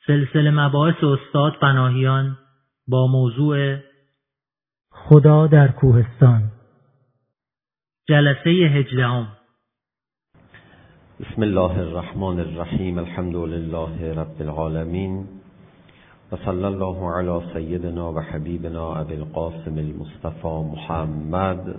سلسله مباحث استاد پناهیان با موضوع خدا در کوهستان، جلسه 18. بسم الله الرحمن الرحیم. الحمد لله رب العالمین و صلی الله علی سیدنا و حبیبنا ابی القاسم المصطفى محمد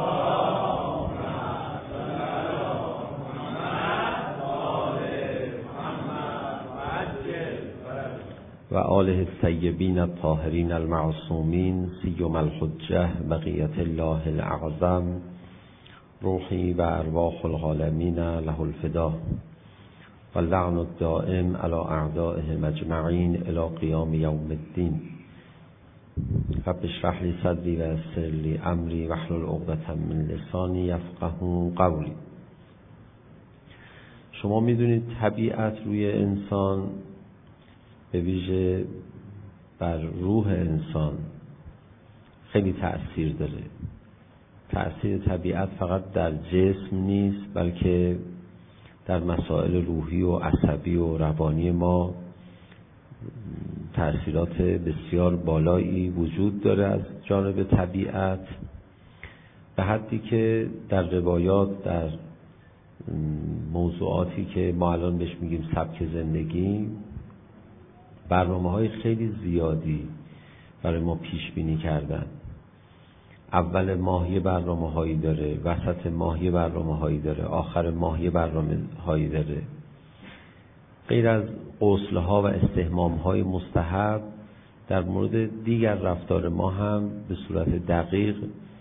و آله الطیبین الطاهرین المعصومین سیم الحجة بقیة الله الاعظم روحی و ارواح العالمین له الفدا و اللعن الدائم علی اعدائهم اجمعین الی قیام یوم الدین. رب اشرح لی صدری و یسر لی امری واحلل عقدة من لسانی یفقهوا قولی. شما میدونید طبیعت روی انسان، به ویژه بر روح انسان، خیلی تأثیر داره. تأثیر طبیعت فقط در جسم نیست، بلکه در مسائل روحی و عصبی و روانی ما تأثیرات بسیار بالایی وجود داره از جانب طبیعت، به حدی که در روایات، در موضوعاتی که ما الان بهش میگیم سبک زندگی، برنامه‌های خیلی زیادی برای ما پیش بینی کردن. اول ماه یه برنامه‌هایی داره، وسط ماه یه برنامه‌هایی داره، آخر ماه یه برنامه‌هایی داره. غیر از غسل‌ها و استحمام‌های مستحب، در مورد دیگر رفتار ما هم به صورت دقیق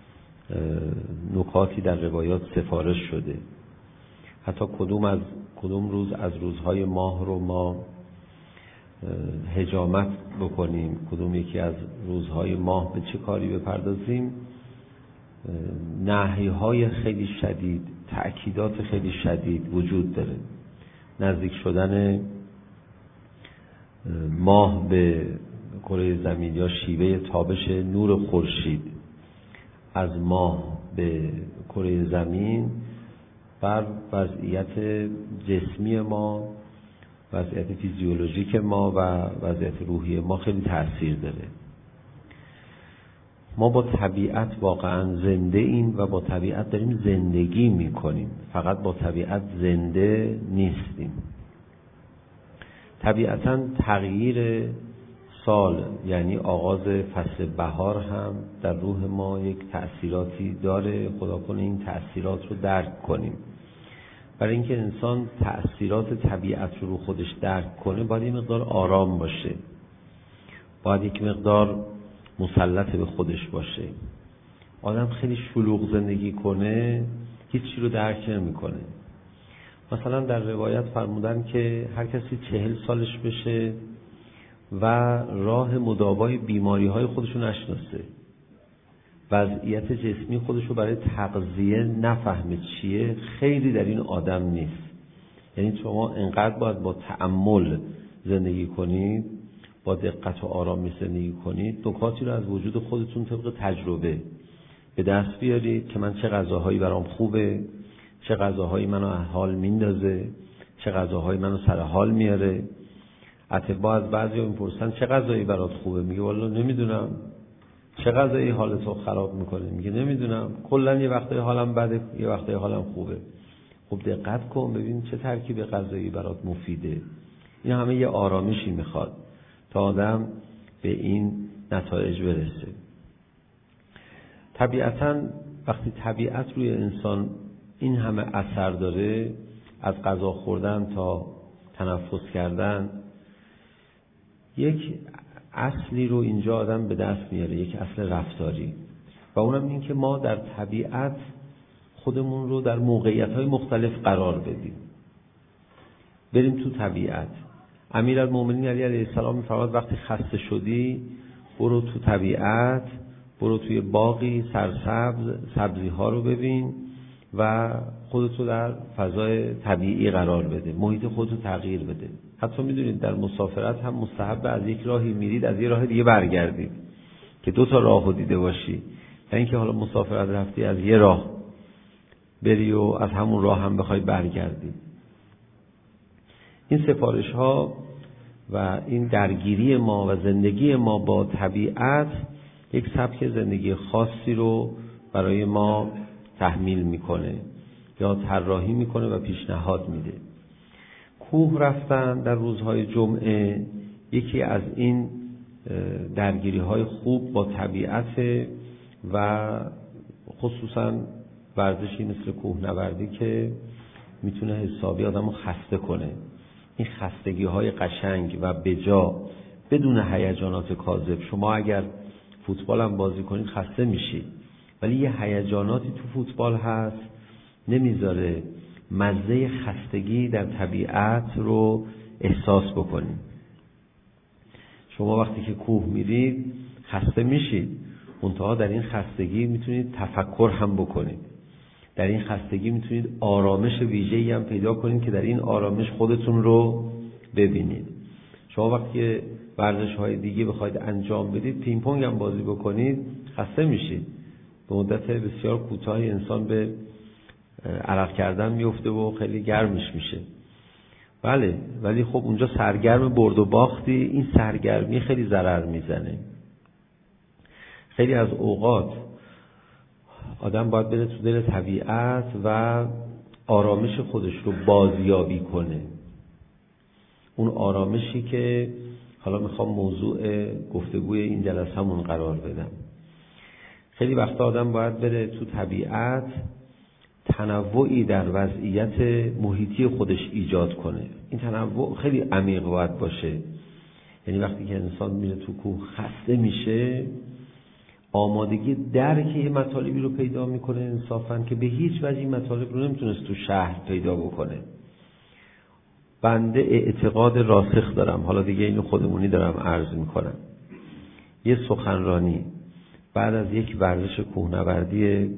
نکاتی در روایات سفارش شده. حتی کدوم روز از روزهای ماه رو ما حجامت بکنیم، کدوم یکی از روزهای ماه به چه کاری بپردازیم، نهی‌های خیلی شدید، تأکیدات خیلی شدید وجود داره. نزدیک شدن ماه به کره زمین یا شیوه تابش نور خورشید از ماه به کره زمین بر وضعیت جسمی ما، وضعیت فیزیولوژیک ما و وضعیت روحی ما خیلی تأثیر داره. ما با طبیعت واقعا زنده ایم و با طبیعت داریم زندگی میکنیم، فقط با طبیعت زنده نیستیم. طبیعتا تغییر سال، یعنی آغاز فصل بهار، هم در روح ما یک تأثیراتی داره. خدا کنه این تأثیرات رو درک کنیم. برای اینکه انسان تأثیرات طبیعت رو خودش درک کنه، باید یک مقدار آرام باشه، باید یک مقدار مسلط به خودش باشه. آدم خیلی شلوغ زندگی کنه، هیچی رو درک نمی‌کنه. مثلا در روایت فرمودن که هر کسی 40 سالش بشه و راه مداوای بیماری‌های خودش رو نشناسه، وضعیت جسمی خودش رو برای تغذیه نفهمه چیه، خیلی در این آدم نیست. یعنی شما انقدر باید با تأمل زندگی کنید، با دقت و آرامی زندگی کنید، نکاتی رو از وجود خودتون طبق تجربه به دست بیارید که من چه غذاهایی برام خوبه، چه غذاهایی منو از حال میندازه، چه غذاهایی منو سر حال میاره. اتباع از بعضیا میپرسن چه غذایی برات خوبه، میگه والا نمیدونم. چه غذایی حالتو خراب میکنه، میگه نمیدونم. کلا یه وقتای حالم بده، یه وقتای حالم خوبه. خب دقت کن ببین چه ترکیب غذایی برات مفیده. این همه یه آرامشی میخواد تا آدم به این نتایج برسه. طبیعتاً وقتی طبیعت روی انسان این همه اثر داره، از غذا خوردن تا تنفس کردن، یک اصلی رو اینجا آدم به دست میاره، یک اصل رفتاری، و اونم این که ما در طبیعت خودمون رو در موقعیت‌های مختلف قرار بدیم. بریم تو طبیعت. امیرالمومنین علی علیه السلام می‌فرماد وقتی خسته شدی برو تو طبیعت، برو توی باغی سرسبز، سبزی‌ها رو ببین و خودتو در فضای طبیعی قرار بده، محیط خودتو تغییر بده. حتی میدونید در مسافرت هم مستحب از یک راهی میرید از یه راه دیگه برگردید، که 2 تا راهو دیده باشی. نه اینکه حالا مسافرت رفتی از یه راه بری و از همون راه هم بخوای برگردی. این سفارش ها و این درگیری ما و زندگی ما با طبیعت یک سبک زندگی خاصی رو برای ما تحمیل میکنه یا طراحی میکنه و پیشنهاد میده. کوه رفتن در روزهای جمعه یکی از این درگیری های خوب با طبیعت و خصوصا ورزشی مثل کوهنوردی که میتونه حسابی آدمو خسته کنه. این خستگی های قشنگ و بجا بدون هیجانات کاذب. شما اگر فوتبال هم بازی کنید خسته میشید، ولی یه هیجاناتی تو فوتبال هست نمیذاره مزه خستگی در طبیعت رو احساس بکنید. شما وقتی که کوه میرید خسته میشید، منتها در این خستگی میتونید تفکر هم بکنید. در این خستگی میتونید آرامش ویژه‌ای هم پیدا کنید که در این آرامش خودتون رو ببینید. شما وقتی ورزش‌های دیگه بخواید انجام بدید، پینگ پونگ هم بازی بکنید، خسته میشید. به مدت بسیار کوتاهی انسان به عرق کردن میفته و خیلی گرمش میشه. بله، ولی خب اونجا سرگرم برد و باختی، این سرگرمی خیلی ضرر میزنه. خیلی از اوقات آدم باید بره تو دل طبیعت و آرامش خودش رو بازیابی کنه. اون آرامشی که حالا میخوام موضوع گفتگوی این جلسه‌مون قرار بدم. خیلی وقتا آدم باید بره تو طبیعت، تنوعی در وضعیت محیطی خودش ایجاد کنه. این تنوع خیلی عمیق باید باشه. یعنی وقتی که انسان میره تو کوه خسته میشه، آمادگی درک یه مطالبی رو پیدا میکنه انصافاً که به هیچ وجه این مطالب رو نمیتونست تو شهر پیدا بکنه. بنده اعتقاد راسخ دارم، حالا دیگه اینو خودمونی دارم عرض میکنم، یه سخنرانی بعد از یک ورزش کوهنوردی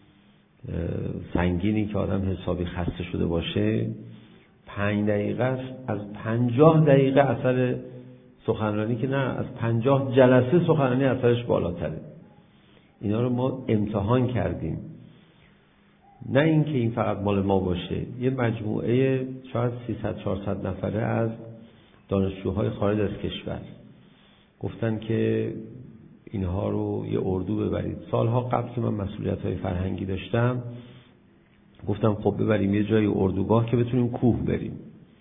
سنگینی که آدم حسابی خسته شده باشه، 5 دقیقه از 50 دقیقه اثر سخنرانی که نه، از 50 جلسه سخنرانی اثرش بالاتره. اینا رو ما امتحان کردیم. نه اینکه این فقط مال ما باشه، یه مجموعه شاید 300-400 نفره از دانشجوهای خارج از کشور گفتن که اینها رو یه اردو ببرید. سالها قبل که من مسئولیت‌های فرهنگی داشتم گفتم خب ببریم یه جای اردوگاه که بتونیم کوه بریم.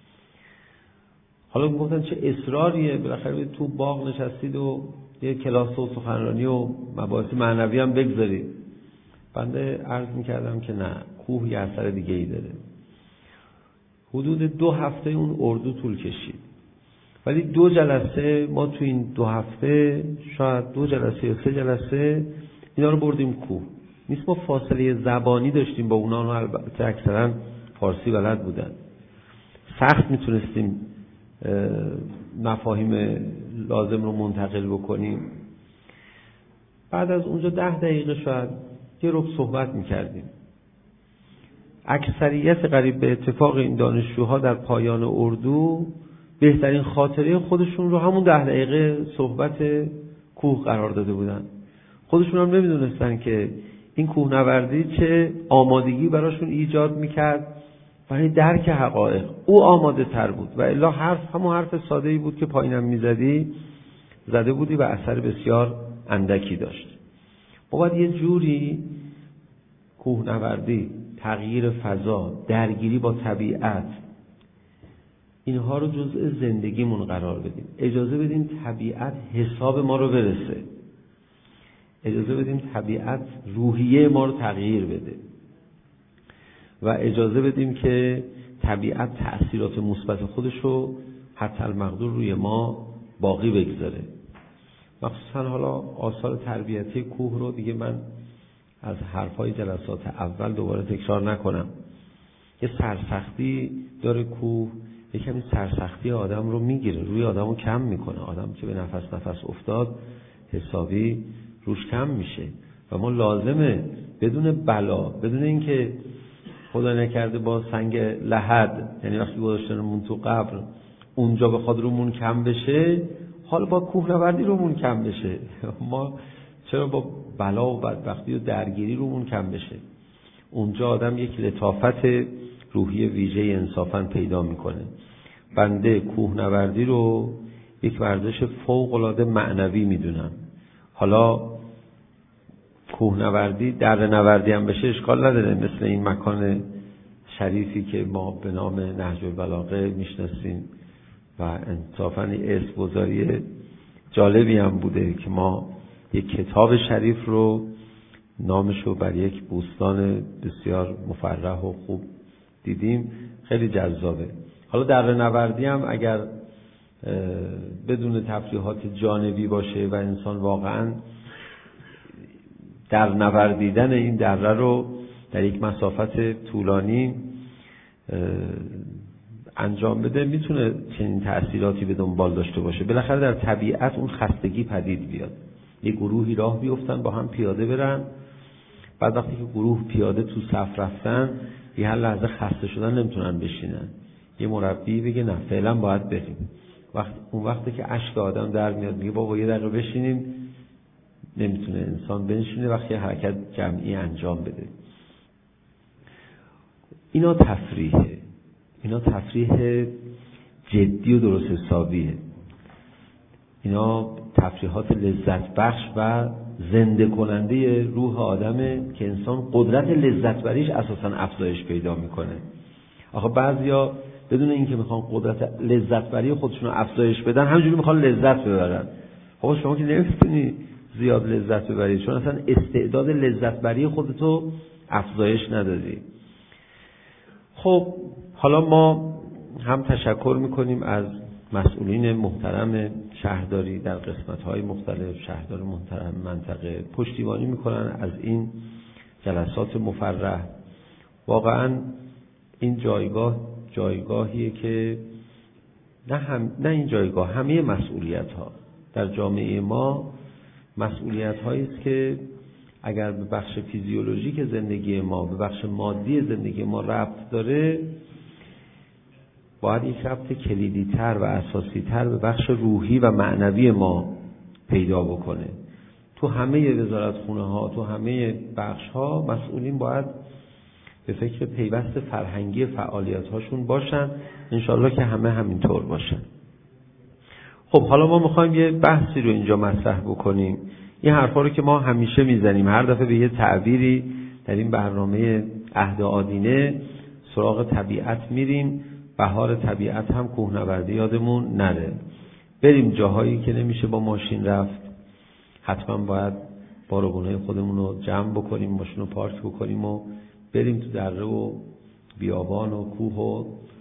حالا گفتن چه اصراریه، بالاخره تو باغ نشستید و یه کلاس و سخنرانی و مباحث معنوی هم بگذارید. بنده عرض می‌کردم که نه، کوه یه اثر دیگه ای داره. حدود 2 هفته اون اردو طول کشید، ولی 2 جلسه ما تو این 2 هفته، شاید 2 جلسه یا 3 جلسه اینا رو بردیم کوه. نیست ما فاصله زبانی داشتیم با اونا، البته اکثرا فارسی بلد بودن، سخت میتونستیم مفاهیم لازم رو منتقل بکنیم. بعد از اونجا 10 دقیقه شاید یه ربع صحبت میکردیم. اکثریت قریب به اتفاق این دانشجوها در پایان اردو بهترین خاطره خودشون رو همون 10 دقیقه صحبت کوه قرار داده بودن. خودشون هم نمیدونستن که این کوهنوردی چه آمادگی براشون ایجاد میکرد برای درک حقایق. او آماده تر بود و الا همون حرف ساده‌ای بود که پایینم میزدی زده بودی و اثر بسیار اندکی داشت. ما باید یه جوری کوهنوردی، تغییر فضا، درگیری با طبیعت، اینها رو جزء زندگیمون قرار بدیم. اجازه بدیم طبیعت حساب ما رو برسه. اجازه بدیم طبیعت روحیه ما رو تغییر بده. و اجازه بدیم که طبیعت تأثیرات مثبت خودش رو حتی المقدور روی ما باقی بگذاره. مخصوصا حالا آثار تربیتی کوه رو دیگه من از حرفای جلسات اول دوباره تکرار نکنم. یه سرسختی داره کوه، یه کمی سرسختی آدم رو میگیره، روی آدم رو کم میکنه. آدم که به نفس افتاد حسابی روش کم میشه و ما لازمه بدون بلا، بدون اینکه خدا نکرده با سنگ لحد، یعنی وقتی گذاشتنمون تو قبر اونجا بخواد رومون کم بشه، حالا با کوهنوردی رومون کم بشه. ما چرا با بلا و بدبختی و درگیری رومون کم بشه؟ اونجا آدم یک لطافت روحی ویژه انصافاً پیدا میکنه. بنده کوهنوردی رو یک ورزش فوق‌العاده معنوی میدونم. حالا کوهنوردی، دره‌نوردی هم بشه اشکال نداره، مثل این مکان شریفی که ما به نام نهج البلاغه میشناسیم و انصافاً اسم‌گذاری جالبی هم بوده که ما یک کتاب شریف رو نامش رو بر یک بوستان بسیار مفرح و خوب دیدیم، خیلی جذابه. حالا دره‌نوردی هم اگر بدون تفریحات جانبی باشه و انسان واقعاً در نوردیدن این دره رو در یک مسافت طولانی انجام بده، میتونه چنین تأثیراتی به دنبال داشته باشه. بالاخره در طبیعت اون خستگی پدید بیاد، یک گروهی راه بیفتن با هم پیاده برن، بعد وقتی که گروه پیاده تو صف رفتن یه هر لحظه خسته شدن نمیتونن بشینن، یه مربی بگه نه فعلا باید بریم. اون وقتی که اشک آدم در میاد میگه بابا یه دقیقه بشینیم، نمیتونه انسان بنشینه وقتی حرکت جمعی انجام بده. اینا تفریح جدی و درست حسابیه. اینا تفریحات لذت بخش و زنده کننده روح آدمه که انسان قدرت لذت بریش اساساً افزایش پیدا میکنه. آخه بعضیا بدون اینکه میخوان قدرت لذت بری خودشون رو افزایش بدن همینجوری میخوان لذت ببرن. خب شما که نمیتونی زیاد لذت ببری چون اصلا استعداد لذت بری خودتو افزایش ندادی. خب حالا ما هم تشکر میکنیم از مسئولین محترم شهرداری در قسمت‌های مختلف، شهردار محترم منطقه پشتیبانی میکنن از این جلسات مفرح. واقعا این جایگاهیه که نه این جایگاه، همه مسئولیت‌ها در جامعه ما مسئولیت‌هایی است که اگر به بخش فیزیولوژیک زندگی ما، به بخش مادی زندگی ما ربط داره، باید یک ربط کلیدی‌تر و اساسی‌تر به بخش روحی و معنوی ما پیدا بکنه. تو همه وزارتخونه‌ها، تو همه بخش‌ها مسئولین باید به فکر پیوست فرهنگی فعالیت‌هاشون باشن، انشالله که همه همینطور باشن. خب حالا ما می‌خوایم یه بحثی رو اینجا مطرح بکنیم. این حرفا رو که ما همیشه میزنیم، هر دفعه به یه تعبیری در این برنامه عهد آدینه سراغ طبیعت میریم. بهار طبیعت هم کوهنوردی یادمون نره. بریم جاهایی که نمیشه با ماشین رفت، حتما باید بارگونهای خودمون رو جمع بکنیم، ماشین رو پارک بکنیم و بریم تو دره و بیابان و کوه و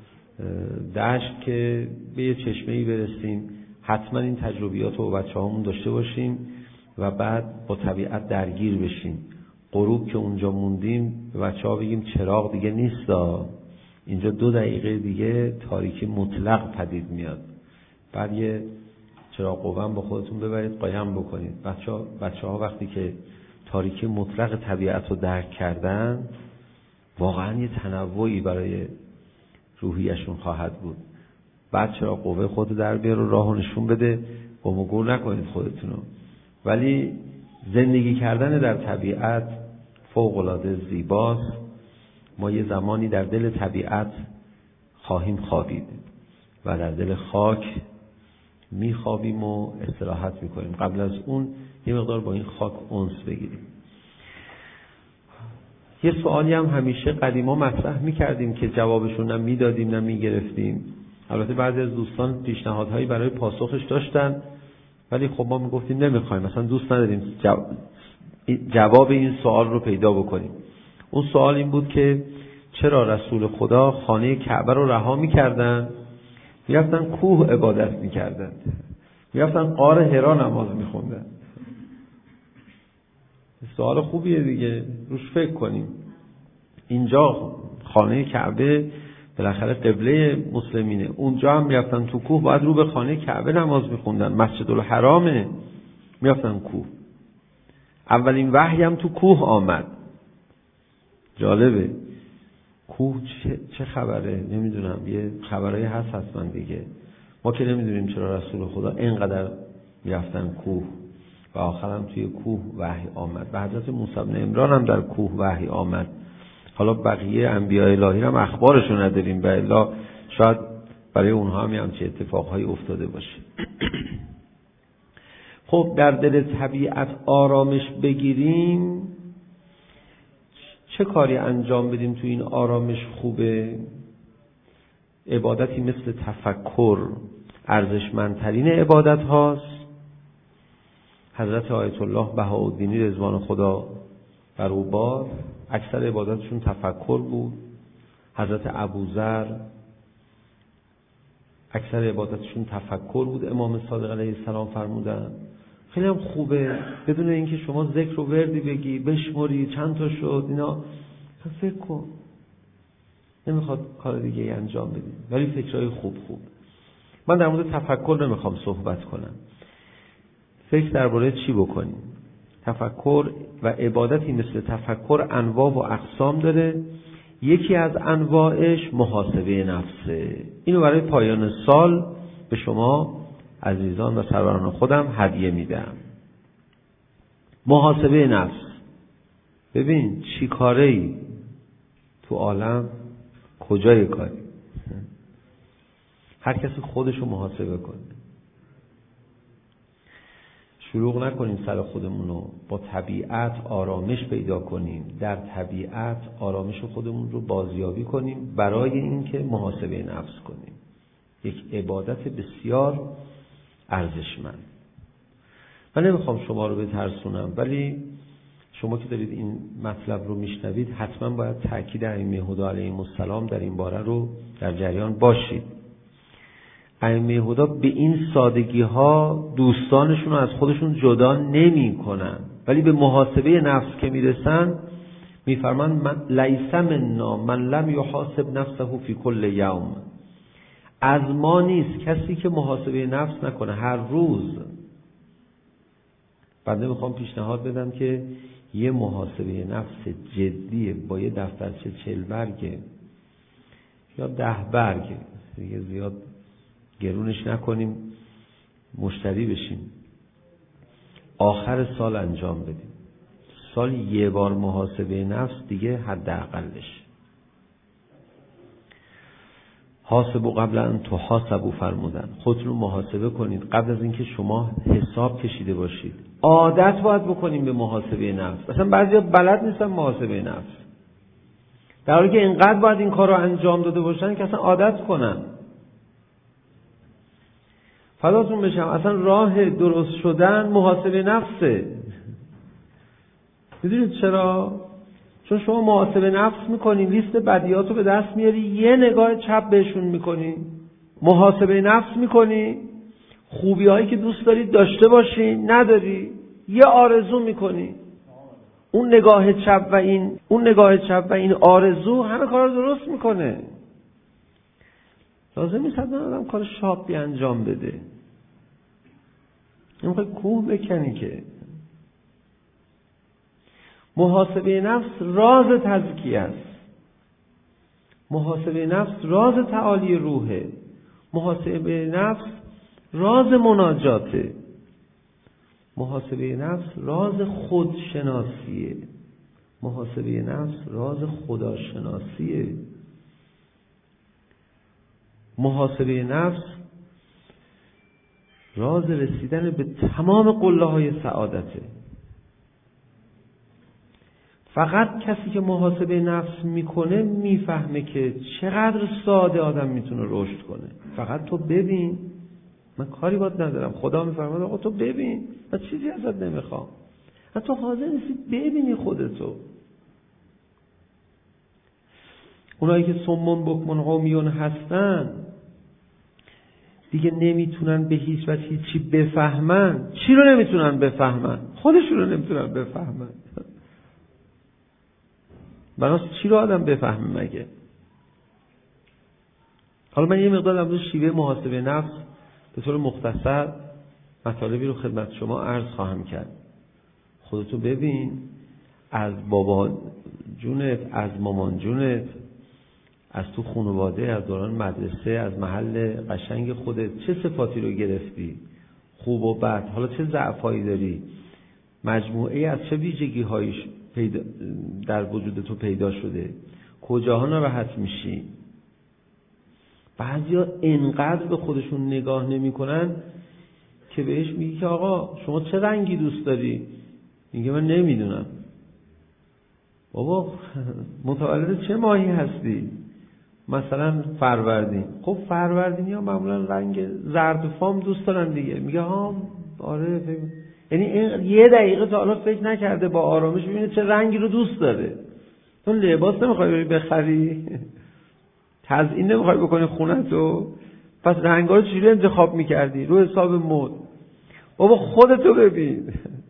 دشت که به یه چشمه‌ای برسیم. حتما این تجربیات رو با بچه‌هامون داشته باشیم و بعد با طبیعت درگیر بشیم. غروب که اونجا موندیم به بچه‌ها بگیم چراغ دیگه نیستا، اینجا 2 دقیقه دیگه تاریکی مطلق پدید میاد. بعد یه چراغ قوام با خودتون ببرید قایم بکنید. بچه‌ها وقتی که تاریکی مطلق طبیعت رو درک کردن واقعا یه تنوعی برای روحیشون خواهد بود. بعد چراغ قوه خودت در بیار و راهو نشون بده، گم و گور نکنید خودتونو. ولی زندگی کردن در طبیعت فوق‌العاده زیباست. ما یه زمانی در دل طبیعت خواهیم خوابید و در دل خاک میخوابیم و استراحت میکنیم. قبل از اون یه مقدار با این خاک انس بگیریم. یه سوالی هم همیشه قدیما مطرح میکردیم که جوابشون نه میدادیم نه میگرفتیم. البته بعضی از دوستان پیشنهادهایی برای پاسخش داشتن، ولی خب ما میگفتیم نمیخوایم، مثلا دوست نداریم جواب این سوال رو پیدا بکنیم. اون سوال این بود که چرا رسول خدا خانه کعبه رو رها میکردن، میرفتن کوه عبادت میکردن، میرفتن غار حرا نماز میخوندن؟ سوال خوبیه دیگه، روش فکر کنیم. اینجا خانه کعبه بالاخره قبله مسلمینه، اونجا هم میرفتن تو کوه، باید رو به خانه کعبه نماز میخوندن، مسجد الحرامه، میرفتن کوه. اولین وحی هم تو کوه آمد. جالبه. کوه چه خبره نمیدونم، یه خبرایی هست حتما دیگه. ما که نمیدونیم چرا رسول خدا اینقدر میرفتن کوه و آخرم توی کوه وحی آمد. و حضرت موسی بن عمران هم در کوه وحی آمد. حالا بقیه انبیاء الهی هم اخبارشو نداریم و الا شاید برای اونها هم همچین اتفاقهایی افتاده باشه. خب در دل طبیعت آرامش بگیریم، چه کاری انجام بدیم تو این آرامش خوبه؟ عبادتی مثل تفکر ارزشمندترین عبادت هاست. حضرت آیت الله بهاءالدینی رضوان خدا بر او باد اکثر عبادتشون تفکر بود. حضرت ابوذر اکثر عبادتشون تفکر بود. امام صادق علیه السلام فرمودن خیلی هم خوبه بدون اینکه شما ذکر و وردی بگی بشمری چند تا شد اینا، فکر کن، نمیخواد کار دیگه ای انجام بدی، ولی فکرهای خوب. من در مورد تفکر نمیخوام صحبت کنم. فکر درباره چی بکنیم؟ تفکر و عبادتی مثل تفکر انواع و اقسام داره. یکی از انواعش محاسبه نفسه. اینو برای پایان سال به شما عزیزان و سروران خودم هدیه میدم. محاسبه نفس. ببین چی کاره‌ای تو عالم، کجای کاری؟ هر کسی خودشو محاسبه کنه. شروع نکنیم سر خودمونو، با طبیعت آرامش پیدا کنیم، در طبیعت آرامش خودمون رو بازیابی کنیم برای اینکه محاسبه نفس کنیم. یک عبادت بسیار ارزشمند. من نمیخوام شما رو بترسونم، ولی شما که دارید این مطلب رو میشنوید حتما باید تأکید ائمه هدی علیهم السلام در این باره رو در جریان باشید. ائمه هدی به این سادگی ها دوستانشون رو از خودشون جدا نمی کنن، ولی به محاسبه نفس که میرسن میفرمان لیس منا من لم یحاسب نفسه فی کل یوم. از ما نیست کسی که محاسبه نفس نکنه هر روز. بنده میخوام پیشنهاد بدم که یه محاسبه نفس جدیه با یه دفترچه 40 برگه یا 10 برگه، دیگه زیاد گرونش نکنیم مشتری بشیم، آخر سال انجام بدیم. سال یه بار محاسبه نفس دیگه حداقلش. حاسبوا قبل ان تحاسبوا فرمودن. خودتون رو محاسبه کنید قبل از اینکه شما حساب کشیده باشید. عادت باید بکنیم به محاسبه نفس. مثلا بعضیا بلد نیستن محاسبه نفس، در حالی که اینقدر باید این کار رو انجام داده باشن که اصلا عادت کنن. فداتون بشم، اصلا راه درست شدن محاسبه نفسه. میدونید چرا؟ چون شما محاسبه نفس میکنی، لیست بدیهاتو به دست میاری، یه نگاه چپ بهشون میکنی، محاسبه نفس میکنی، خوبی هایی که دوست داری داشته باشی نداری، یه آرزو میکنی، اون نگاه چپ و این آرزو همه کار رو درست میکنه. لازم نیست حتما آدم کار شاپی انجام بده، نمیخوای کوه بکنی که. محاسبه نفس راز تزکیه است. محاسبه نفس راز تعالی روحه. محاسبه نفس راز مناجاته. محاسبه نفس راز خودشناسیه. محاسبه نفس راز خداشناسیه. محاسبه نفس راز رسیدن به تمام قله‌های سعادته. فقط کسی که محاسبه نفس میکنه میفهمه که چقدر ساده آدم میتونه رشد کنه. فقط تو ببین، من کاری باید ندارم، خدا میفرماد آقا تو ببین، من چیزی ازت نمیخوام، تو حاضر نیستی ببینی خودتو. اونایی که صمون بکمن عمیون هستن دیگه نمیتونن به هیچ وجه هیچی بفهمن. چی رو نمیتونن بفهمن؟ خودشون رو نمیتونن بفهمن. بناس چی رو آدم بفهمه مگه؟ حالا من یه مقدار امروز شیوه محاسبه نفس به طور مختصر مطالبی رو خدمت شما عرض خواهم کرد. خودتو ببین، از بابا جونت، از مامان جونت، از تو خانواده، از دوران مدرسه، از محل قشنگ خودت چه صفاتی رو گرفتی؟ خوب و بد. حالا چه ضعفایی داری؟ مجموعه از چه ویژگی هایش در وجود تو پیدا شده؟ کجاها ناراحت میشی؟ بعضیا انقدر به خودشون نگاه نمی کنن که بهش میگی که آقا شما چه رنگی دوست داری؟ میگه من نمیدونم. بابا متولد چه ماهی هستی؟ مثلا فروردین. خب فروردینی ها معمولا رنگ زرد فام دوست دارن دیگه. میگه ها آره یعنی یه دقیقه تا حالا فکر نکرده با آرامش ببینه چه رنگی رو دوست داره. تو لباس نمیخوای بری بخری؟ تزیین نمیخوای بکنی خونتو؟ پس رنگا رو چجوری انتخاب میکردی؟ رو حساب مد. بابا خودتو ببین.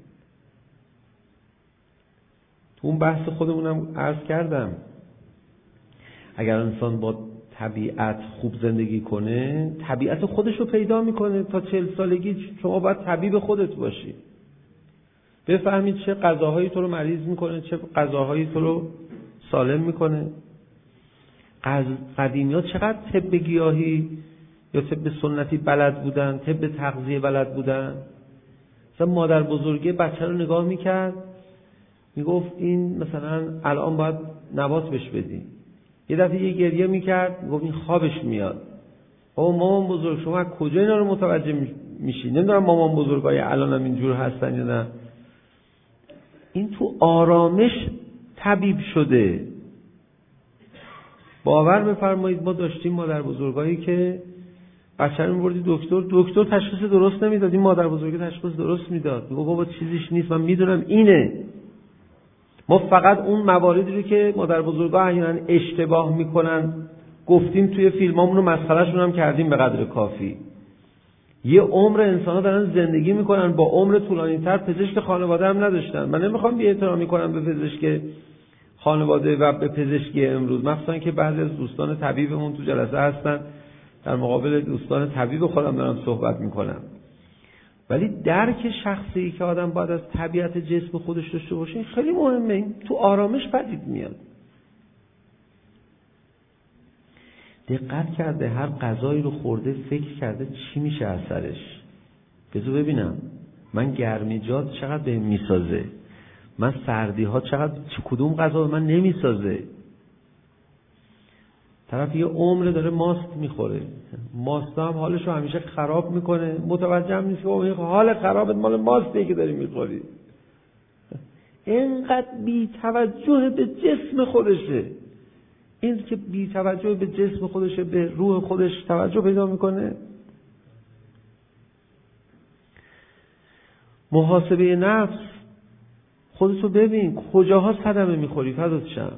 تو اون بحث خودمونم عرض کردم اگر انسان با طبیعت خوب زندگی کنه طبیعت خودش رو پیدا میکنه. تا 40 سالگی شما باید طبیب خودت باشی، بفهمید چه غذاهایی تو رو مریض میکنه، چه غذاهایی تو رو سالم میکنه. قدیمی‌ها چقدر طب گیاهی یا طب سنتی بلد بودن، طب تغذیه بلد بودن. مثلا مادر بزرگه بچه رو نگاه میکرد میگفت این مثلا الان باید نبات بهش بدی. یه دفعه یه گریه میکرد میگفت این خوابش میاد. بابا مامان بزرگ شما از کجا اینا رو متوجه میشی؟ نمیدونم مامان بزرگای الان هم اینجور هستن یا نه. این تو آرامش طبیب شده. باور بفرمایید ما داشتیم مادر بزرگایی که بچه رو میبردی دکتر تشخیص درست نمیداد، این مادر بزرگی تشخیص درست میداد. میگه بابا چیزیش نیست، من میدونم اینه. ما فقط اون مواردی رو که مادر بزرگا احیانا اشتباه میکنن گفتیم توی فیلمامون رو مسخرهشون هم کردیم به قدر کافی. یه عمر انسان‌ها دارن زندگی میکنن با عمر طولانی‌تر، پزشک خانواده هم نداشتن. من نمیخوام بی‌احترامی کنم به پزشک خانواده و به پزشکی امروز، مخصوصا که بعضی از دوستان طبیبمون تو جلسه هستن، در مقابل دوستان طبیب خودم دارم صحبت میکنم. ولی درک شخصی که آدم باید از طبیعت جسم خودش داشته باشه خیلی مهمه. این تو آرامش پدید میاد. دقت کرده هر غذایی رو خورده فکر کرده چی میشه اثرش؟ بذار ببینم من گرمیجات چقدر بهم میسازه، من سردی ها چقدر، کدوم غذا به من نمیسازه. طرف یه عمر داره ماست میخوره، ماست هم حالشو همیشه خراب میکنه، متوجه هم نیست که این حال خرابت مال ماستیه که داری میخوری. اینقدر بی توجه به جسم خودشه. این که بی توجه به جسم خودشه به روح خودش توجه پیدا میکنه. محاسبه نفس، خودتو ببین کجاها صدمه میخوری. فدات شم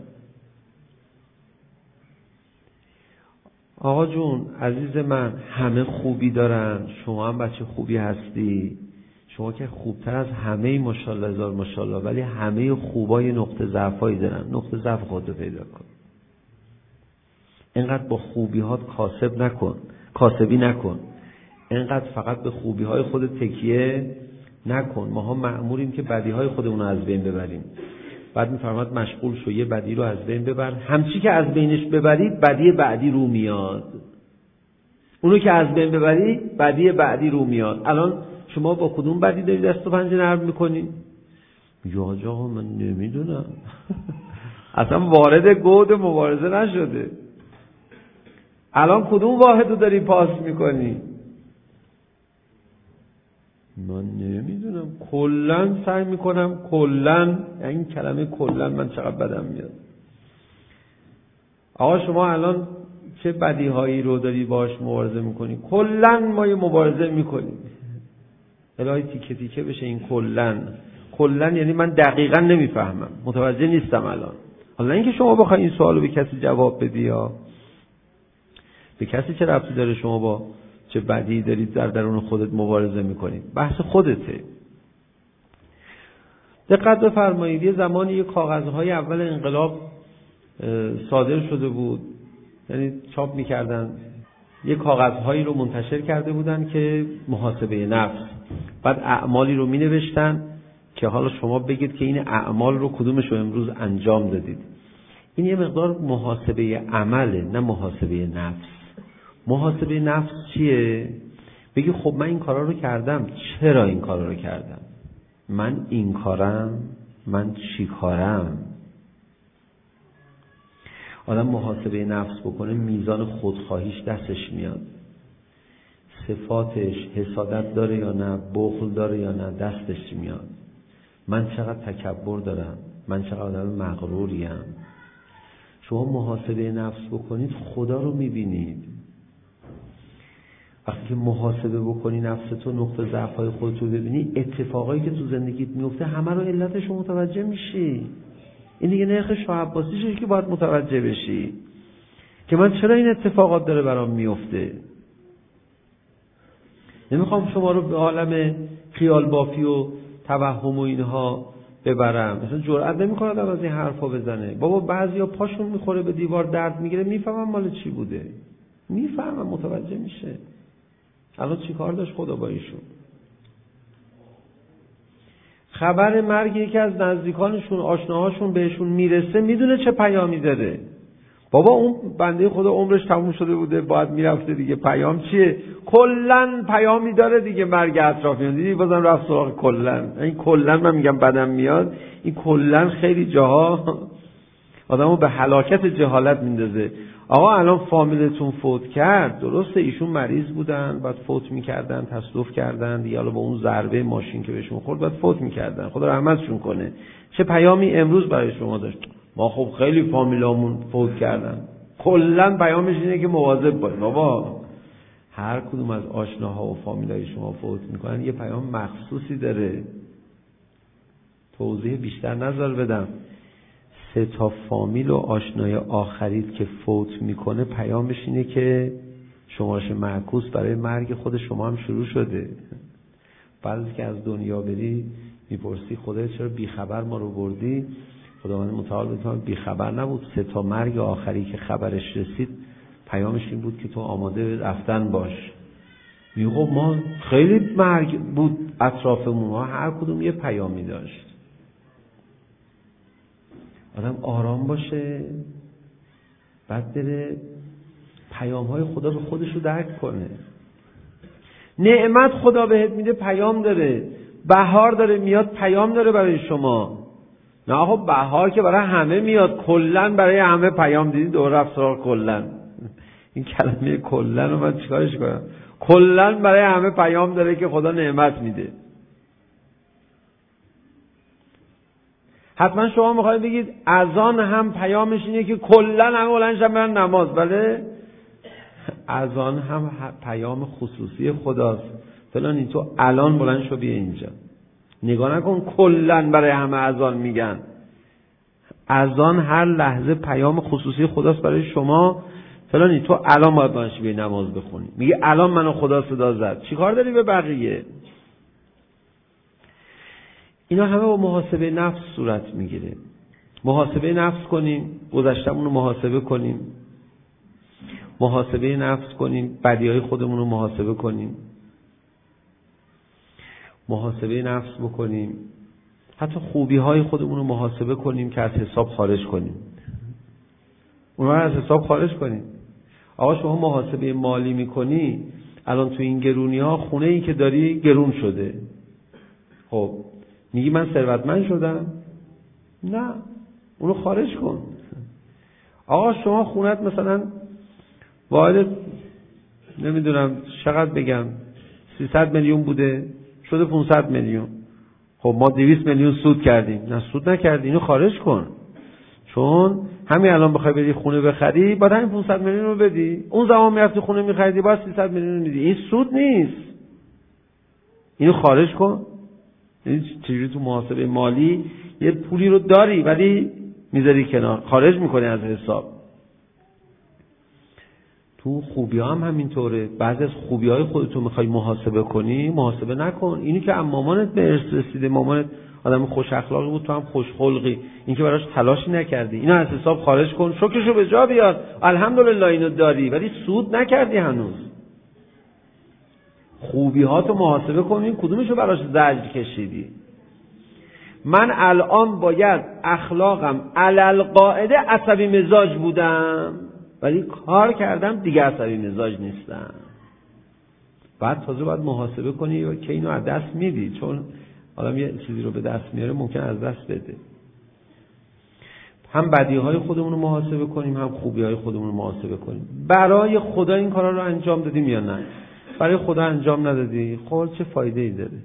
آقا جون عزیز من، همه خوبی دارن، شما هم بچه خوبی هستی، شما که خوبتر از همه ماشاءالله هزار ماشاءالله، ولی همه خوبای نقطه ضعفایی دارن. نقطه ضعف خودتو پیدا کن. اینقدر با خوبی هات کاسبی نکن. اینقدر فقط به خوبی های خودت تکیه نکن. ما ها مأموریم که بدی های خودمون رو از بین ببریم. بعد میفرماد مشغول شو یه بدی رو از بین ببر، همچی که از بینش ببری بدی بعدی رو میاد. اونو که از بین ببری بدی بعدی رو میاد. الان شما با کدوم بدی داری دست و پنجه نرم میکنی؟ یا آقا من نمیدونم. اصلا وارد گود مبارزه نشده. الان کدوم واحد رو داری پاس میکنی؟ من نمیدونم. کلن سعی میکنم کلن، این کلمه کلن من چقدر بدم میاد. آقا شما الان چه بدیهایی رو داری باش مبارزه میکنی؟ کلن ما یه مبارزه میکنیم. الهی تیکه تیکه بشه این کلن یعنی من دقیقا نمیفهمم، متوجه نیستم الان. حالا اینکه شما بخوای این سوالو به کسی جواب بدی یا به کسی چه ربطی داره شما با چه بدی دارید در درون خودت مبارزه میکنید؟ بحث خودته. دقت بفرمایید یه زمانی یه کاغذهای اول انقلاب صادر شده بود، یعنی چاپ میکردن، یه کاغذهایی رو منتشر کرده بودن که محاسبه نفس، بعد اعمالی رو مینوشتن که حالا شما بگید که این اعمال رو کدومش رو امروز انجام دادید. این یه مقدار محاسبه عمله، نه محاسبه نفس. محاسبه نفس چیه؟ بگی خب من این کارا رو کردم، چرا این کارا رو کردم؟ من این کارم، من چی کارم؟ آدم محاسبه نفس بکنه میزان خودخواهیش دستش میاد. صفاتش حسادت داره یا نه، بخل داره یا نه، دستش میاد. من چقدر تکبر دارم، من چقدر آدم مغروریم. شما محاسبه نفس بکنید خدا رو میبینید. وقتی که محاسبه بکنی نفستو، نقطه ضعف‌های خودت رو ببینی، اتفاقایی که تو زندگیت میفته همه رو علتش رو متوجه میشی. این دیگه نرخ شاه عباسیشه که باید متوجه بشی که من چرا این اتفاقات داره برام میفته. نمیخوام شما رو به عالم خیال بافی و توهم و اینها ببرم. مثلا جرئت نمیکنه آدم از این حرفا بزنه. بابا بعضیا پاشون میخوره به دیوار درد میگیره، میفهمم مال چی بوده، میفهمم، متوجه میشه. الان چی کار داشت خدا با ایشون؟ خبر مرگ یکی از نزدیکانشون، آشناهاشون بهشون میرسه، میدونه چه پیامی داره. بابا اون بنده خدا عمرش تموم شده بوده، باید میرفته دیگه. پیام چیه؟ کلن پیامی داره دیگه. مرگ اطرافیان دیدی بازم رفت سراغ کلن. این کلن من میگم بدم میاد. این کلن خیلی جاها آدمو به هلاکت جهالت میندازه. آقا الان فامیلتون فوت کرد، درسته ایشون مریض بودن، بعد فوت میکردن، تصادف کردن دیگه، حالا با اون ضربه ماشین که بهشون خورد بعد فوت میکردن، خدا رحمتشون کنه. چه پیامی امروز برای شما داشت؟ ما خب خیلی فامیلامون فوت کردن. کلا پیامش اینه که مواظب باشید. بابا هر کدوم از آشناها و فامیلای شما فوت میکنن یه پیام مخصوصی داره. توضیح بیشتر نظر بدم. 3 تا فامیل و آشنای آخریت که فوت میکنه پیامش اینه که شمارش معکوس برای مرگ خود شما هم شروع شده. بعد که از دنیا بری میپرسی خدای چرا بیخبر ما رو بردی؟ خداوند متعال بتوان بیخبر نبود. 3 تا مرگ آخری که خبرش رسید پیامش این بود که تو آماده رفتن باش. میگه خب ما خیلی مرگ بود اطرافمون، ها هر کدوم یه پیامی داشت. آدم آرام باشه، بعد بره پیام‌های خدا به خودش رو درک کنه. نعمت خدا بهت میده پیام داره. بهار داره میاد پیام داره برای شما. نه خب بهار که برای همه میاد، کلن برای همه پیام دیدی دور رفت سراغ کلن. این کلمه کلن رو من چیکارش کنم؟ کلن برای همه پیام داره که خدا نعمت میده. حتما شما میخواید بگید اذان هم پیامش اینه که کلن همه بلندشن برن نماز. بله، اذان هم پیام خصوصی خداست. فلانی تو الان بلند شو بیا اینجا. نگاه نکن کلن برای همه اذان میگن. اذان هر لحظه پیام خصوصی خداست برای شما. فلانی تو الان باید بلند شو بیا نماز بخونی. میگه الان منو خدا صدا زد. چیکار داری به بقیه؟ اینا همه با محاسبه نفس صورت میگیره. محاسبه نفس کنیم، گذشتمون رو محاسبه کنیم، محاسبه نفس کنیم، بدیهای خودمون رو محاسبه کنیم، محاسبه نفس بکنیم، حتی خوبیهای خودمون رو محاسبه کنیم که از حساب خارج کنیم. اونها رو از حساب خارج کنیم. آقا شما محاسبه مالی میکنی، الان تو این گرونی ها خونه ای که داری گرون شده. خب میگی من ثروتمند شدم؟ نه، اونو خارج کن. آقا شما خونت مثلا واحد نمیدونم چقدر بگم 300 میلیون بوده، شده 500 میلیون. خب ما 200 میلیون سود کردیم. نه سود نکردی، اینو خارج کن. چون همین الان بخوای بری خونه بخری باید همین 500 میلیون رو بدی. اون زمان میرفتی خونه میخریدی باید 300 میلیون رو میدی. این سود نیست. اینو خارج کن. این چجوری تو محاسبه مالی یه پولی رو داری ولی میذاری کنار، خارج میکنی از حساب. تو خوبی هم همینطوره. بعضی از خوبی های خودتو میخوای محاسبه کنی، محاسبه نکن. اینی که مامانت به ارث رسیده، مامانت آدم خوش اخلاقی بود، تو هم خوش خلقی، این که براش تلاشی نکردی، اینو از حساب خارج کن. شکرشو به جا بیار، الحمدلله اینو داری ولی سود نکردی هنوز. خوبی ها تو محاسبه کن، کدومشو براش زجر کشیدی. من الان باید اخلاقم علل قاعده عصبی مزاج بودم ولی کار کردم دیگه عصبی مزاج نیستم. بعد تازه باید محاسبه کنی که اینو از دست میدی، چون آدم یه چیزی رو به دست میاره ممکن از دست بده. هم بدیهای خودمون رو محاسبه کنیم، هم خوبیهای خودمون رو محاسبه کنیم. برای خدا این کارا رو انجام دادیم یا نه؟ برای خدا انجام ندادی، خب چه فایده ای داره؟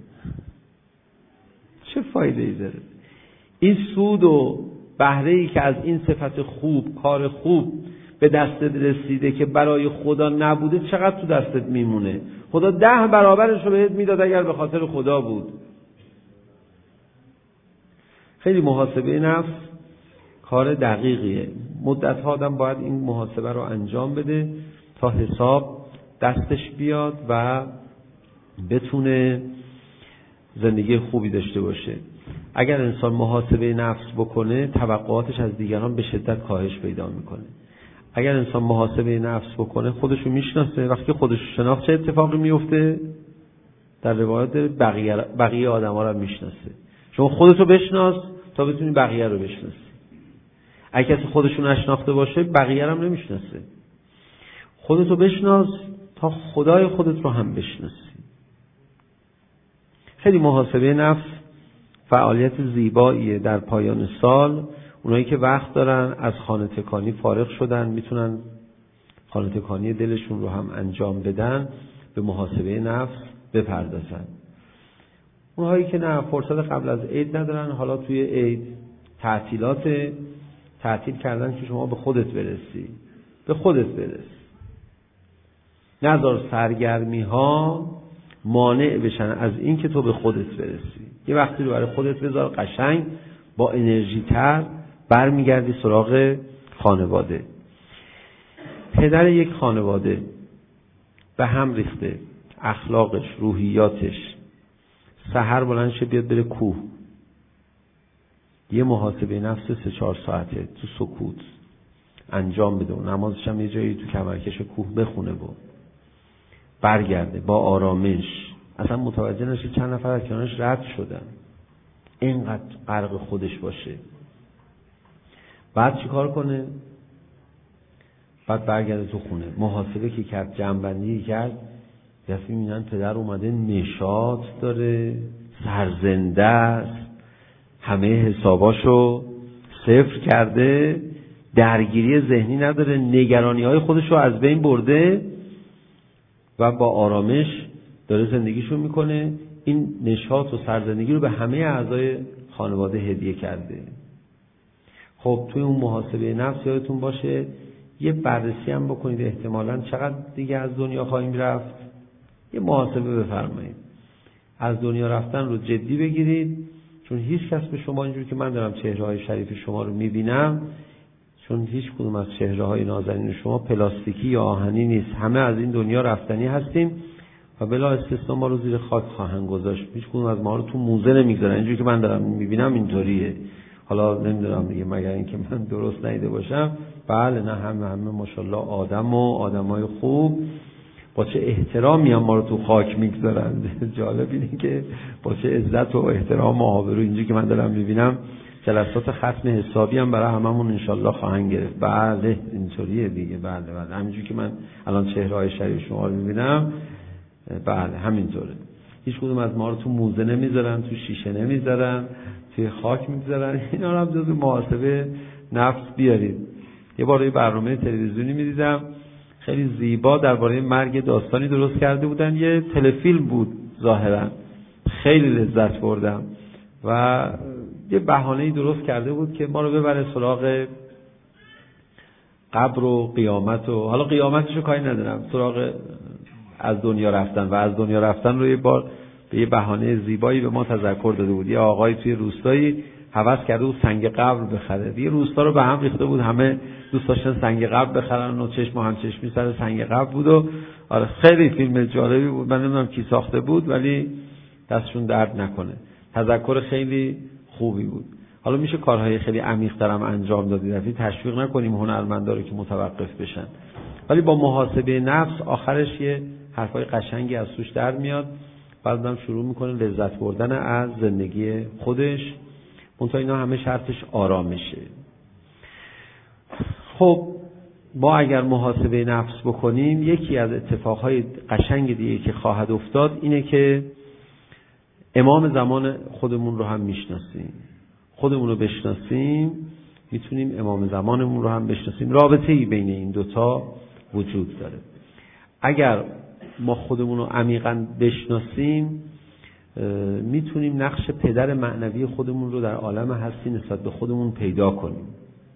چه فایده ای داره؟ این سود و بهره ای که از این صفت خوب، کار خوب به دستت رسیده که برای خدا نبوده، چقدر تو دستت میمونه؟ خدا 10 برابرش رو بهت میداد اگر به خاطر خدا بود. خیلی محاسبه نفس کار دقیقیه. مدت‌ها آدم باید این محاسبه رو انجام بده تا حساب دستش بیاد و بتونه زندگی خوبی داشته باشه. اگر انسان محاسبه نفس بکنه، توقعاتش از دیگران به شدت کاهش پیدا میکنه. اگر انسان محاسبه نفس بکنه، خودشو میشناسه. وقتی خودشو شناخت چه اتفاقی میفته؟ در روایت بقیه آدم‌ها رو میشناسه. شما خودتو بشناس تا بتونی بقیه رو بشناسی. اگه کسی خودشو نشناخته باشه، بقیه رو هم نمیشناسه. خودتو بشناس تا خدای خودت رو هم بشناسی. خیلی محاسبه نفس فعالیت زیباییه. در پایان سال اونایی که وقت دارن از خانه تکانی فارغ شدن، میتونن خانه تکانی دلشون رو هم انجام بدن، به محاسبه نفس بپردازن. اونهایی که نه فرصت قبل از عید ندارن، حالا توی عید تعطیل کردن که شما به خودت برسی. به خودت برس. نذار سرگرمی ها مانع بشن از این که تو به خودت برسی. یه وقتی رو برای خودت بذار، قشنگ با انرژی تر برمیگردی سراغ خانواده. پدر یک خانواده به هم ریخته، اخلاقش، روحیاتش، سحر بلند شه بیاد بره کوه، یه محاسبه نفس 3-4 ساعته تو سکوت انجام بده و نمازش هم یه جایی تو کمرکش کوه بخونه و برگرده با آرامش. اصلا متوجه نشه چند نفر از کنارش رد شدن، اینقدر غرق خودش باشه. بعد چی کار کنه؟ بعد برگرده تو خونه، محاسبه که کرد، جمع‌بندی کرد، دفعه میبینن پدر اومده نشاط داره، سرزنده است، همه حساباشو صفر کرده، درگیری ذهنی نداره، نگرانی های خودشو از بین برده و با آرامش داره زندگیشو میکنه. این نشاط و سرزندگی رو به همه اعضای خانواده هدیه کرده. خب توی اون محاسبه نفس یادتون باشه یه بررسی هم بکنید، احتمالاً چقدر دیگه از دنیا خواهیم رفت. یه محاسبه بفرمایید، از دنیا رفتن رو جدی بگیرید، چون هیچ کس به شما اینجور که من دارم چهره‌های شریف شما رو میبینم، چون هیچ کدوم از چهره‌های نازنین شما پلاستیکی یا آهنی نیست. همه از این دنیا رفتنی هستیم و بلا استثنا ما رو زیر خاک خواهند گذاشت. هیچ کدوم از ما رو تو موزه نمیذارن. اینجوری که من دارم میبینم اینطوریه. حالا نمیدونم دیگه، مگر اینکه من درست ندیده باشم. بله، نه همه ماشاءالله آدم و آدمای خوب با چه احترامی هم ما رو تو خاک میگذارن. جالب اینه که با چه عزت و احترام و آبرو اینجوری که من دارم میبینم جلسات ختم حسابی هم برای هممون انشالله خواهند گرفت. بله اینطوریه دیگه. بله همینجوری که من الان چهره‌های شریف شما رو میبینم، بله همینطوره. هیچ کدوم از ما رو تو موزه نمیذارن، تو شیشه نمیذارن، توی خاک میذارن. اینا رو هم جزو محاسبه نفس بیارید. یه بار یه برنامه تلویزیونی میدیدم، خیلی زیبا درباره مرگ داستانی درست کرده بودن. یه تلفیلم بود ظاهرا، خیلی لذت بردم و یه بهانه‌ای درست کرده بود که ما رو ببره سراغ قبر و قیامت و حالا قیامتشو کاری ندارم، سراغ از دنیا رفتن و از دنیا رفتن رو یه بار به یه بهانه زیبایی به ما تذکر داده بود. یه آقای توی روستایی هوس کرده بود سنگ قبر بخره. یه روستا رو به هم ریخته بود، همه دوست داشتن سنگ قبر بخرن و چشم و همچشمی سر سنگ قبر بود و آره خیلی فیلم جالبی بود. من نمیدونم کی ساخته بود ولی دستشون درد نکنه. تذکر خیلی خوبی بود. حالا میشه کارهای خیلی عمیق‌تر هم انجام دادید. تشویق نکنیم هنرمندا رو که متوقف بشن، ولی با محاسبه نفس آخرش یه حرفای قشنگی از توش در میاد. بعدم شروع میکنه لذت بردن از زندگی خودش. منتها اینا همه شرطش آرامشه. خب ما اگر محاسبه نفس بکنیم، یکی از اتفاقهای قشنگ دیگه که خواهد افتاد اینه که امام زمان خودمون رو هم میشناسیم. خودمون رو بشناسیم میتونیم امام زمانمون رو هم بشناسیم. رابطه‌ای بین این دوتا وجود داره. اگر ما خودمون رو عمیقاً بشناسیم میتونیم نقش پدر معنوی خودمون رو در عالم هستی نسبت به خودمون پیدا کنیم.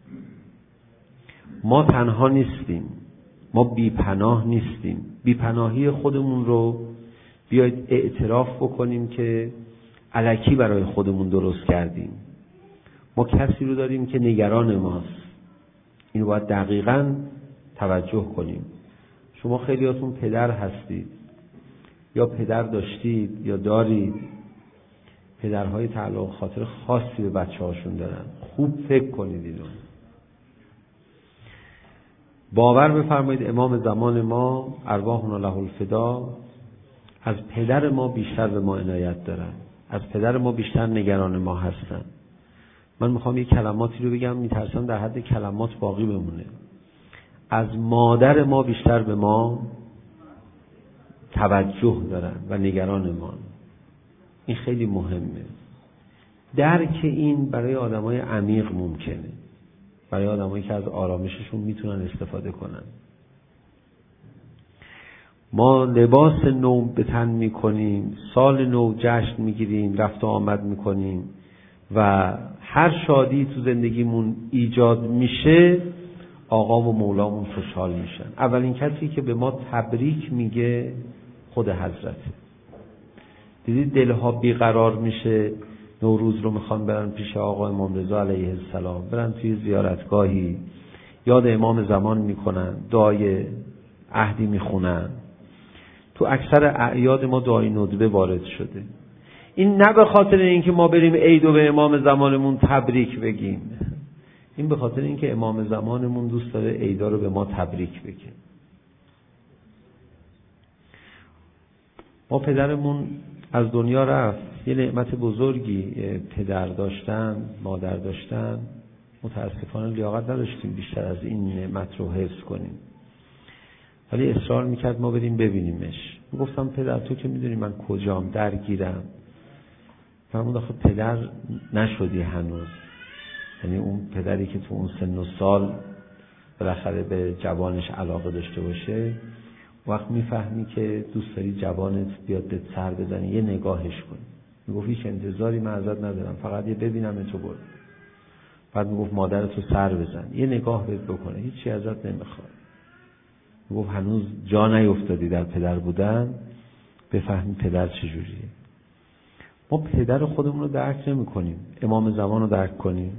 ما تنها نیستیم، ما بی‌پناه نیستیم. بی‌پناهی خودمون رو بیاید اعتراف بکنیم که الکی برای خودمون درست کردیم. ما کسی رو داریم که نگران ماست. اینو باید دقیقاً توجه کنیم. شما خیلیاتون پدر هستید یا پدر داشتید یا دارید. پدرهای تعلق خاطر خاصی به بچه هاشون دارن. خوب فکر کنید اینو. باور بفرمایید امام زمان ما ارواحنا له الفدا از پدر ما بیشتر به ما عنایت دارن، از پدر ما بیشتر نگران ما هستن. من میخوام یک کلماتی رو بگم، میترسم در حد کلمات باقی بمونه. از مادر ما بیشتر به ما توجه دارن و نگران ما. این خیلی مهمه. درک این برای آدمای عمیق ممکنه، برای آدمایی که از آرامششون میتونن استفاده کنن. ما لباس نو به تن میکنیم، سال نو جشن میگیریم، رفت و آمد میکنیم و هر شادی تو زندگیمون ایجاد میشه آقا و مولامون خوشحال میشن. اولین کسی که به ما تبریک میگه خود حضرته. دیدید دلها بیقرار میشه، نوروز رو میخوان برن پیش آقا امام رضا علیه السلام، برن توی زیارتگاهی یاد امام زمان میکنن، دعای عهدی میخونن. تو اکثر اعیاد ما دعای ندبه وارد شده. این نه به خاطر اینکه ما بریم عید و به امام زمانمون تبریک بگیم، این به خاطر اینکه امام زمانمون دوست داره عیدا رو به ما تبریک بگه. ما پدرمون از دنیا رفت، یه نعمت بزرگی پدر داشتن، مادر داشتن. متاسفانه لیاقت نداشتیم بیشتر از این نعمت رو حفظ کنیم، ولی اصرار میکرد ما بریم ببینیمش. گفتم پدر تو که میدونی من کجام، درگیرم. فرمود آخه پدر نشدی هنوز. یعنی اون پدری که تو اون سن و سال بالاخره به جوانش علاقه داشته باشه، وقت میفهمی که دوست داری جوانت بیاد به سر بزنی، یه نگاهش کنی. میگفت هیچ انتظاری من ازت ندارم، فقط یه ببینم تو برو. بعد میگفت مادرتو سر بزن، یه نگاه بهت بکنه، هیچی ازت نمیخواد. میگفت هنوز جا نیفتادی در پدر بودن بفهمی پدر چجوریه. ما پدر خودمون رو درک نمی کنیم. امام زمان رو درک کنیم.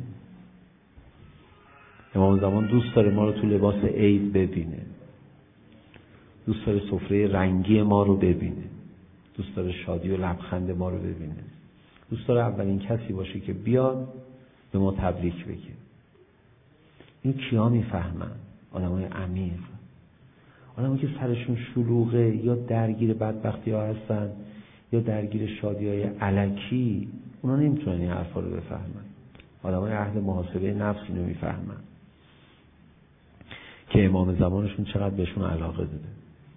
امام زمان دوست داره ما رو تو لباس عید ببینه، دوست داره سفره رنگی ما رو ببینه، دوست داره شادی و لبخند ما رو ببینه، دوست داره اولین کسی باشه که بیاد به ما تبریک بگه. این کیا میفهمن؟ آدمای عمیق، آدمایی که سرشون شلوغه یا درگیر بدبختی ها هستن یا درگیر شادی های الکی. اونا نمیتونن این حرفا رو بفهمن. آدمای اهل محاسبه نفس اینو میفهمن که امام زمانشون چقدر بهشون علاقه داده.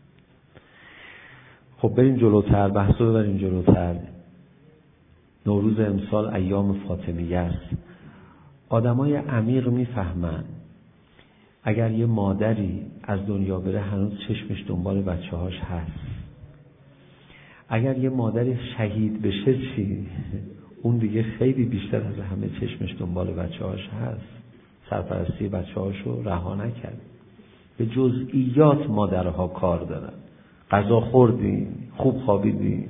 خب بریم جلوتر، بحثو ببریم جلوتر. نوروز امسال ایام فاطمیه است. آدمای عمیق میفهمن اگر یه مادری از دنیا بره هنوز چشمش دنبال بچه‌هاش هست. اگر یه مادر شهید بشه چی؟ اون دیگه خیلی بیشتر از همه چشمش دنبال بچه‌هاش هست. سرپرستی بچه‌هاشو رها نکرد. به جزئیات مادرها کار دارن. غذا خوردی؟ خوب خوابیدی؟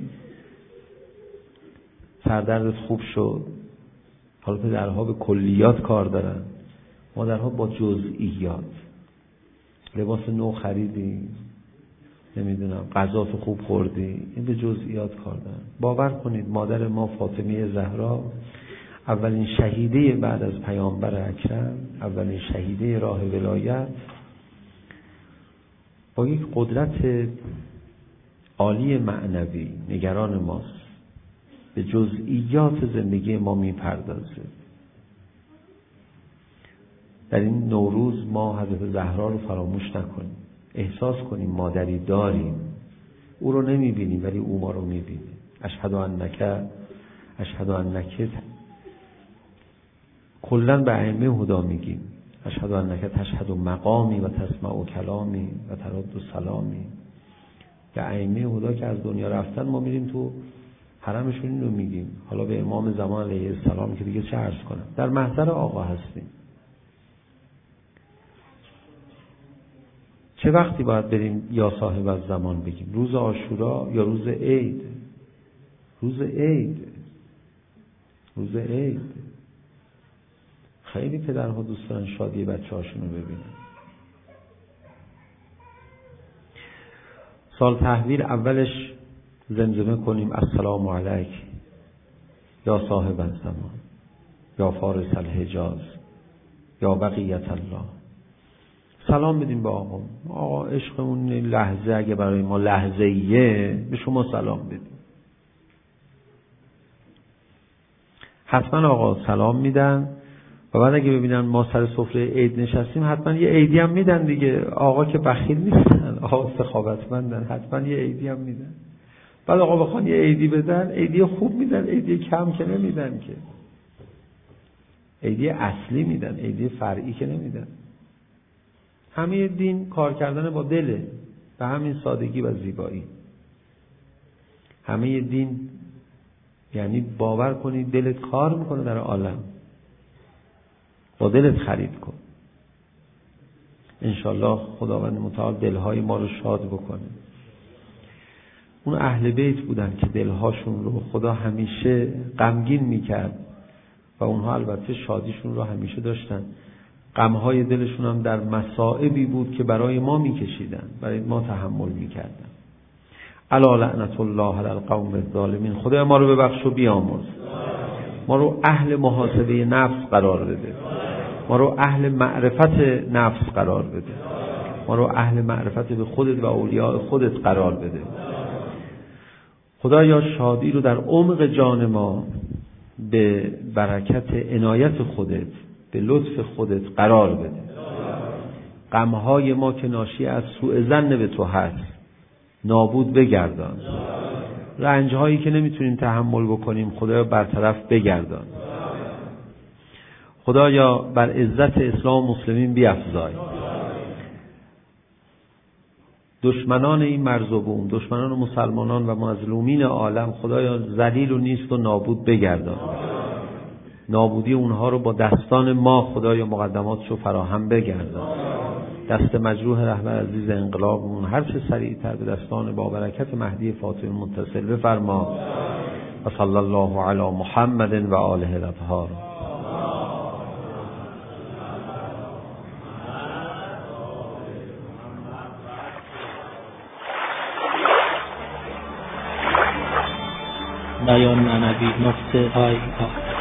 سردردت خوب شد؟ حالا پدرها به کلیات کار دارن، مادرها با جزئیات. لباس نو خریدی؟ نمیدونم غذاتو خوب خوردی؟ این به جزئیات کار دارن. باور کنید مادر ما فاطمیه زهرا اولین شهیده بعد از پیامبر اکرم، اولین شهیده راه ولایت، با یک قدرت عالی معنوی نگران ماست. به جزئیات زندگی ما میپردازه. در این نوروز ما حضرت زهرا رو فراموش نکنیم. احساس کنیم مادری داریم. او رو نمیبینیم ولی او ما رو میبینه. اشهد انک کلن به ائمه هدا میگیم. اشهد انک تشهد مقامی و تسمع کلامی و ترد سلامی. که ائمه هدا که از دنیا رفتن ما میریم تو حرمشون اینو میگیم. حالا به امام زمان علیه السلام که دیگه چه عرض کنم، در محضر آقا هستیم. چه وقتی باید بریم یا صاحب از زمان بگیم؟ روز عاشورا یا روز عید؟ روز عید. روز عید. خیلی پدرها دوست دارن شادی بچه‌هاشون رو ببینن. سال تحویل اولش زمزمه کنیم السلام علیک یا صاحب الزمان یا فارس الحجاز یا بقیت الله. سلام بدیم به آقا عشقمون لحظه اگه برای ما لحظه ایه به شما سلام بدیم. حتما آقا سلام میدن و بعد اگه ببینن ما سر سفره عید نشستیم حتما یه عیدی هم میدن دیگه. آقا که بخیل نیستن، آقا سخاوتمندن، حتما یه عیدی هم میدن. بعد آقا بخوان یه عیدی بدن، عیدی خوب میدن، عیدی کم که نمیدن، که عیدی اصلی میدن، عیدی فرعی که نمیدن. همه دین کار کردن با دله، به همین سادگی و زیبایی. همه دین یعنی باور کنید دلت کار میکنه در عالم، با دلت خرید کن. انشالله خداوند متعال دلهای ما رو شاد بکنه. اون اهل بیت بودن که دلهاشون رو خدا همیشه غمگین میکرد و اونها البته شادیشون رو همیشه داشتن. غمهای دلشون هم در مصائبی بود که برای ما میکشیدن، برای ما تحمل میکردن. الا لعنت الله علی القوم الظالمین. خدا ما رو ببخش و بیامرز. ما رو اهل محاسبه نفس قرار بده. ما رو اهل معرفت نفس قرار بده. ما رو اهل معرفت به خودت و اولیاء خودت قرار بده. خدایا شادی رو در عمق جان ما به برکت عنایت خودت، به لطف خودت قرار بده. غمهای ما که ناشی از سوء ظن به تو هست نابود بگردان. رنجهایی که نمیتونیم تحمل بکنیم خدایا برطرف بگردان. خدایا بر عزت اسلام و مسلمین بیفزای. دشمنان این مرز و بوم، دشمنان مسلمانان و مظلومین عالم خدایا ذلیل و نیست و نابود بگردان. نابودی اونها رو با دستان ما خدایا مقدماتشو فراهم بگردان. دست مجروح رهبر عزیز انقلابمون هر چه سریعتر به دستان با برکت مهدی فاطمی متصل بفرما. و صلی الله علی محمد و آله الاطهار. بیان معنوی نقطه آی